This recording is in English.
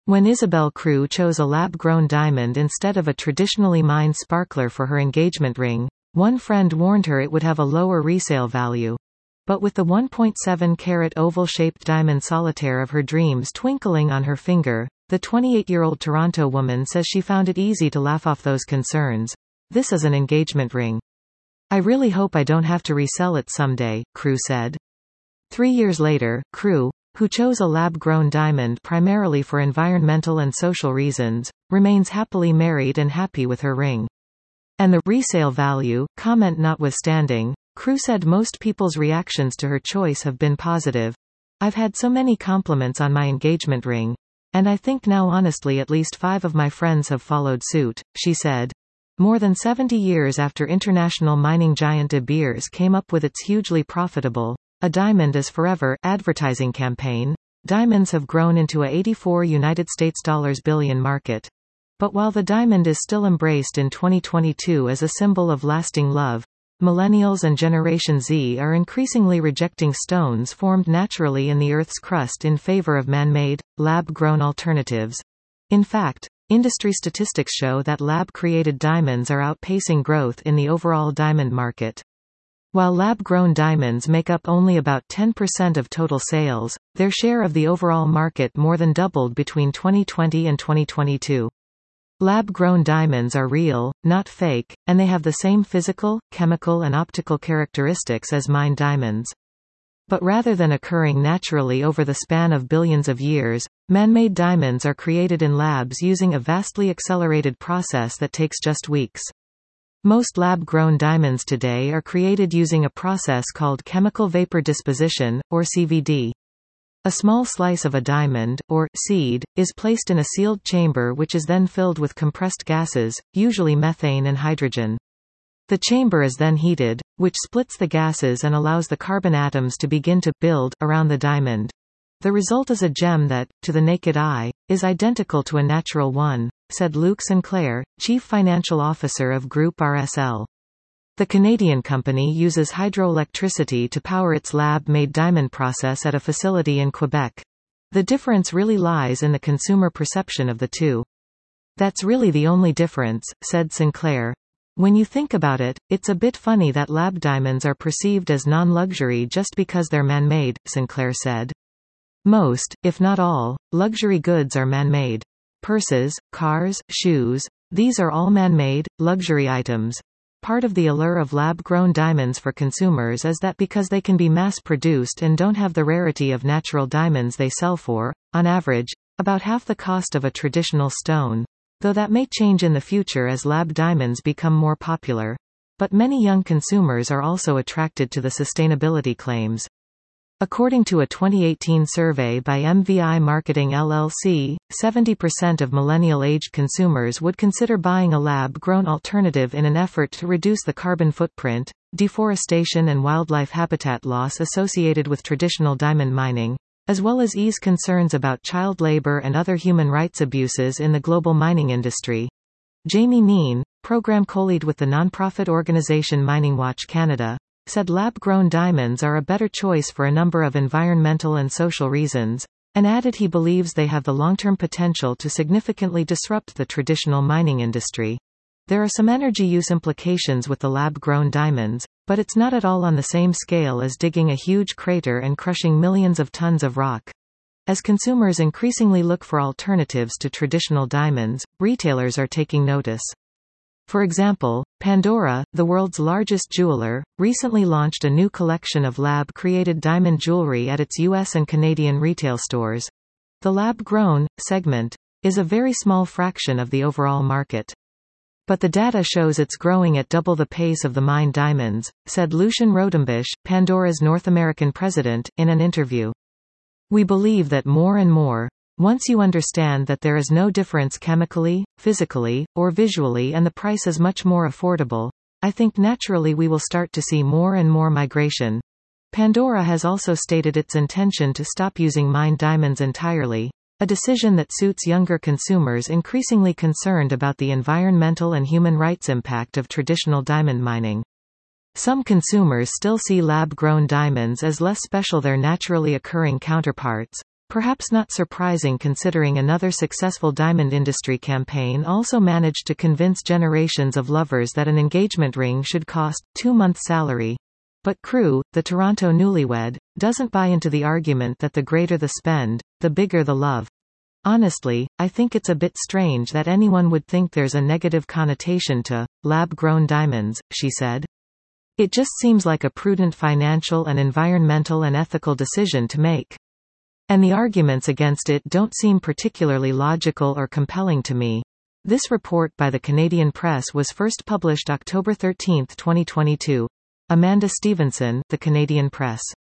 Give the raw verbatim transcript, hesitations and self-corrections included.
When Isabelle Crew chose a lab-grown diamond instead of a traditionally mined sparkler for her engagement ring, one friend warned her it would have a lower resale value. But with the one point seven carat oval-shaped diamond solitaire of her dreams twinkling on her finger, the twenty-eight-year-old Toronto woman says she found it easy to laugh off those concerns. "This is an engagement ring. I really hope I don't have to resell it someday," Crew said. Three years later, Crew, who chose a lab-grown diamond primarily for environmental and social reasons, remains happily married and happy with her ring. And the resale value comment notwithstanding, Crew said most people's reactions to her choice have been positive. "I've had so many compliments on my engagement ring. And I think now honestly at least five of my friends have followed suit," she said. More than seventy years after international mining giant De Beers came up with its hugely profitable "A Diamond is Forever" advertising campaign, diamonds have grown into a eighty-four United States dollars billion market. But while the diamond is still embraced in twenty twenty-two as a symbol of lasting love, millennials and Generation Z are increasingly rejecting stones formed naturally in the Earth's crust in favor of man-made, lab-grown alternatives. In fact, industry statistics show that lab-created diamonds are outpacing growth in the overall diamond market. While lab-grown diamonds make up only about ten percent of total sales, their share of the overall market more than doubled between twenty twenty and twenty twenty-two. Lab-grown diamonds are real, not fake, and they have the same physical, chemical and optical characteristics as mined diamonds. But rather than occurring naturally over the span of billions of years, man-made diamonds are created in labs using a vastly accelerated process that takes just weeks. Most lab-grown diamonds today are created using a process called chemical vapor disposition, or C V D. A small slice of a diamond, or seed, is placed in a sealed chamber which is then filled with compressed gases, usually methane and hydrogen. The chamber is then heated, which splits the gases and allows the carbon atoms to begin to build around the diamond. The result is a gem that, to the naked eye, is identical to a natural one, said Luc Sinclair, Chief Financial Officer of Group R S L. The Canadian company uses hydroelectricity to power its lab-made diamond process at a facility in Quebec. The difference really lies in the consumer perception of the two. "That's really the only difference," said Sinclair. "When you think about it, it's a bit funny that lab diamonds are perceived as non-luxury just because they're man-made," Sinclair said. "Most, if not all, luxury goods are man-made. Purses, cars, shoes, these are all man-made, luxury items. Part of the allure of lab-grown diamonds for consumers is that because they can be mass-produced and don't have the rarity of natural diamonds they sell for, on average, about half the cost of a traditional stone, though that may change in the future as lab diamonds become more popular. But many young consumers are also attracted to the sustainability claims." According to a twenty eighteen survey by M V I Marketing L L C, seventy percent of millennial-aged consumers would consider buying a lab-grown alternative in an effort to reduce the carbon footprint, deforestation and wildlife habitat loss associated with traditional diamond mining, as well as ease concerns about child labor and other human rights abuses in the global mining industry. Jamie Neen, program co-lead with the nonprofit organization Mining Watch Canada, said lab-grown diamonds are a better choice for a number of environmental and social reasons, and added he believes they have the long-term potential to significantly disrupt the traditional mining industry. There are some energy use implications with the lab-grown diamonds, but it's not at all on the same scale as digging a huge crater and crushing millions of tons of rock. As consumers increasingly look for alternatives to traditional diamonds, retailers are taking notice. For example, Pandora, the world's largest jeweler, recently launched a new collection of lab-created diamond jewelry at its U S and Canadian retail stores. The lab-grown segment is a very small fraction of the overall market. But the data shows it's growing at double the pace of the mined diamonds, said Lucien Rodenbush, Pandora's North American president, in an interview. "We believe that more and more, once you understand that there is no difference chemically, physically, or visually and the price is much more affordable, I think naturally we will start to see more and more migration." Pandora has also stated its intention to stop using mined diamonds entirely, a decision that suits younger consumers increasingly concerned about the environmental and human rights impact of traditional diamond mining. Some consumers still see lab-grown diamonds as less special than their naturally occurring counterparts, Perhaps not surprising considering another successful diamond industry campaign also managed to convince generations of lovers that an engagement ring should cost two months' salary. But Crew, the Toronto newlywed, doesn't buy into the argument that the greater the spend, the bigger the love. Honestly, I think it's a bit strange that anyone would think there's a negative connotation to lab-grown diamonds, she said. It just seems like a prudent financial and environmental and ethical decision to make. And the arguments against it don't seem particularly logical or compelling to me. This report by the Canadian Press was first published October thirteenth, twenty twenty-two. Amanda Stevenson, The Canadian Press.